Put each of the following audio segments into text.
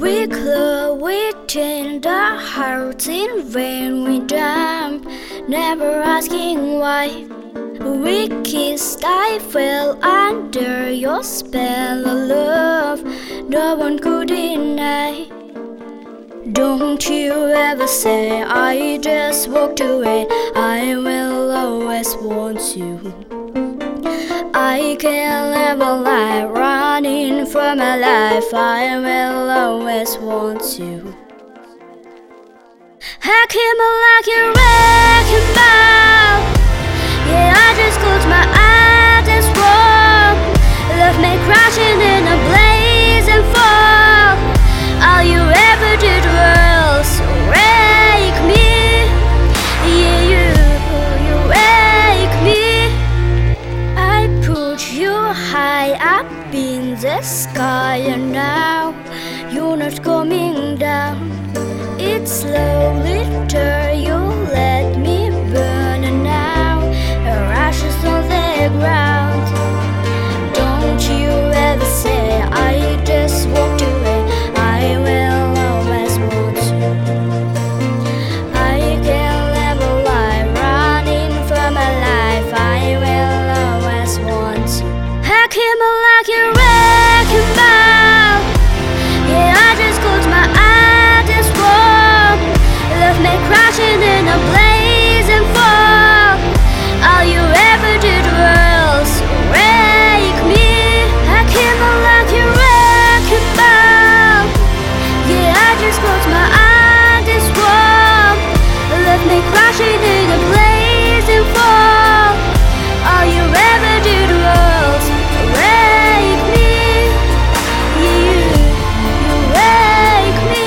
We claw within the hearts in vain we jump, never asking why. We kissed, I fell under your spell of love, no one could deny. Don't you ever say I just walked away, I will always want you. I can never lie, running for my life, I will always want you. I came like a wrecking ball, yeah, I just closed my eyes and swore. Love me crashing in a blazing fall. All you ever did was wake me, yeah, you wake me. I put you high up in the sky, and now you're not coming down. It's slowly turn, you let me burn, and now ashes on the ground. Don't you ever say I just walked away, I will always want you. I can never lie, running for my life, I will always want you. I came like a wrecking ball, yeah, I just closed my eyes and swore. Love me crashing in a blazing fall. All you ever did was wake me. I came like a wrecking ball, yeah, I just closed my eyes and swore. Left me crashing in a blazing fall. All you ever did was wake me. You wake me.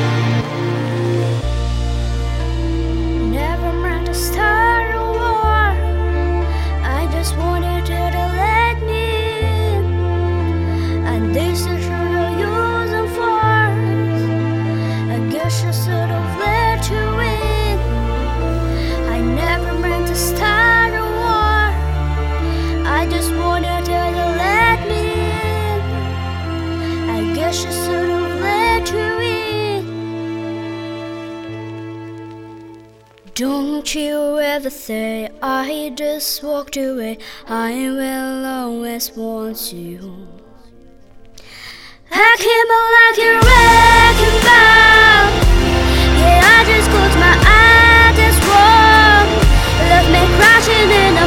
Never meant to start a war, I just wanted you to let me in. And this is your use and force, I guess you should have let you in. I never meant to start a war, I just wanted you to let me in. I guess you should have let you in. Don't you ever say I just walked away, I will always want you. I came like a wrecking ball, yeah, I just closed my eyes and swore. Left me crashing in